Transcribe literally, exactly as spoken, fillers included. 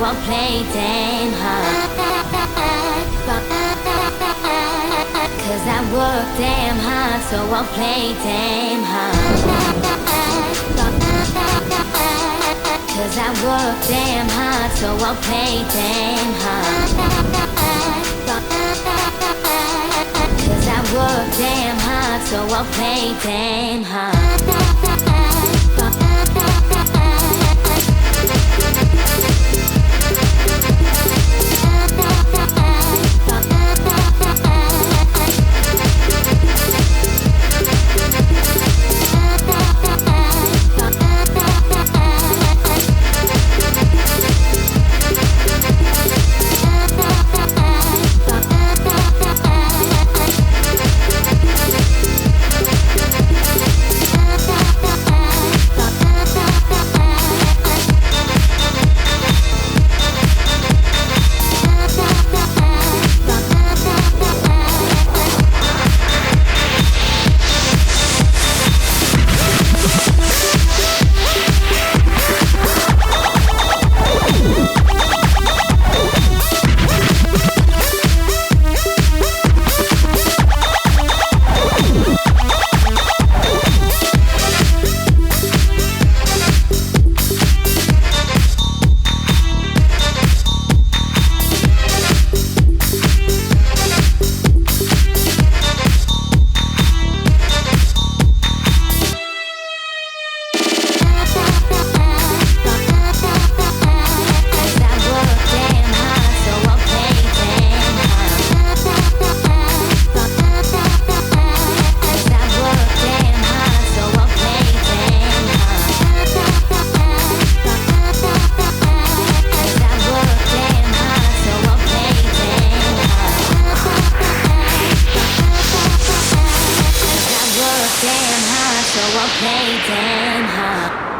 I'll play damn hard. Cause I work damn hard, so I'll play damn hard. Cause I work damn hard, so I'll play damn hard. Cause I work damn hard, so I'll play damn hard. So I'll play damn hard.